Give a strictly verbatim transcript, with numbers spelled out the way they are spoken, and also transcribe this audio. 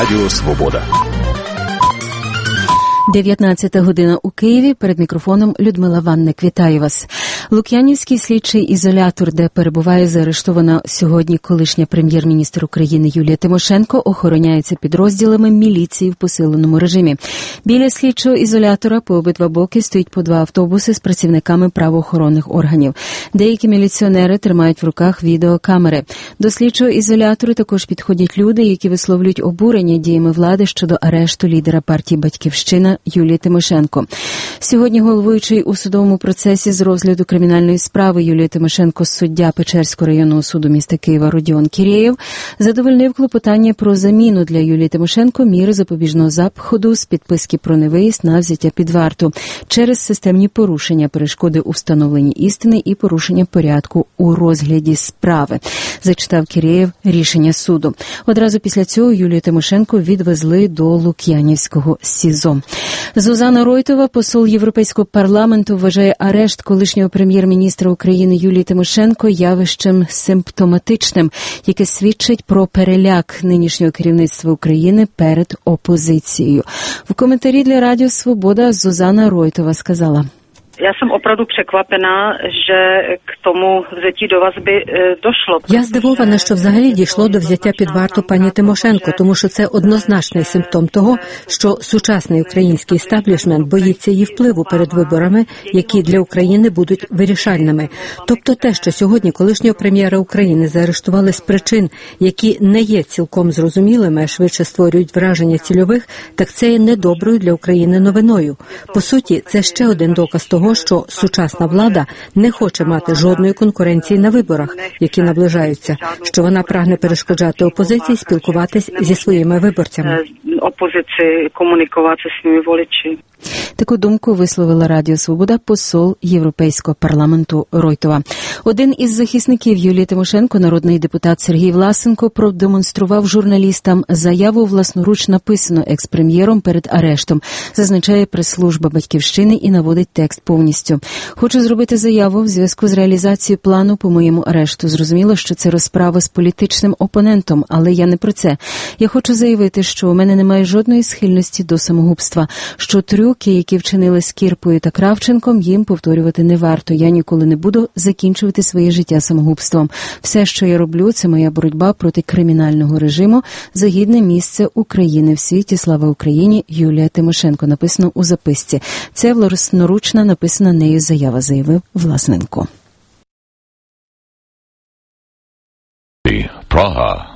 Радіо Свобода. дев'ятнадцята година у Києві. Перед мікрофоном Людмила Ванник. Вітаю вас. Лук'янівський слідчий ізолятор, де перебуває заарештована сьогодні колишня прем'єр-міністр України Юлія Тимошенко, охороняється підрозділами міліції в посиленому режимі. Біля слідчого ізолятора по обидва боки стоїть по два автобуси з працівниками правоохоронних органів. Деякі міліціонери тримають в руках відеокамери. До слідчого ізолятору також підходять люди, які висловлюють обурення діями влади щодо арешту лідера партії «Батьківщина» Юлії Тимошенко. Сьогодні головуючий у судовому процесі з розгляду кримінальної справи Юлії Тимошенко суддя Печерського районного суду міста Києва Родіон Кірєєв задовольнив клопотання про заміну для Юлії Тимошенко міри запобіжного заходу з підписки про невиїзд на взяття під варту через системні порушення, перешкоди у встановленні істини і порушення порядку у розгляді справи. Зачитав Кірєєв рішення суду. Одразу після цього Юлію Тимошенко відвезли до Лук'янівського СІЗО. Зузана Ройтова, посол Європейського парламенту, вважає арешт колишнього прем'єр-міністра України Юлії Тимошенко явищем симптоматичним, яке свідчить про переляк нинішнього керівництва України перед опозицією. В коментарі для Радіо Свобода Зузана Ройтова сказала: Já jsem opravdu překvapená, že k tomu vzetí do vazby došlo. Я здивована, що взагалі дійшло до взяття під варту пані Тимошенко, тому що це однозначний симптом того, що сучасний український істеблішмент боїться її впливу перед виборами, які для України будуть вирішальними. Тобто те, що сьогодні колишнього прем'єра України заарештували з причин, які не є цілком зрозумілими, а швидше створюють враження цільових, так це є недоброю для України новиною. По суті, це ще один доказ того, що сучасна влада не хоче мати жодної конкуренції на виборах, які наближаються, що вона прагне перешкоджати опозиції спілкуватись зі своїми виборцями. Опозиції комунікувати зі своїми виборцями. Таку думку висловила Радіо Свобода посол Європейського парламенту Ройтова. Один із захисників Юлії Тимошенко, народний депутат Сергій Власенко, продемонстрував журналістам заяву власноруч написану екс-прем'єром перед арештом, зазначає прес-служба «Батьківщини» і наводить текст повністю. Хочу зробити заяву в зв'язку з реалізацією плану по моєму арешту. Зрозуміло, що це розправа з політичним опонентом, але я не про це. Я хочу заявити, що у мене немає жодної схильності до самогубства, що трюки, які вчинили з Кірпою та Кравченком, їм повторювати не варто. Я ніколи не буду закінчувати своє життя самогубством. Все, що я роблю, це моя боротьба проти кримінального режиму за гідне місце України в світі. Слава Україні! Юлія Тимошенко. Написано у записці. Це власноручна написана нею заява, заявив Власенко. Praha.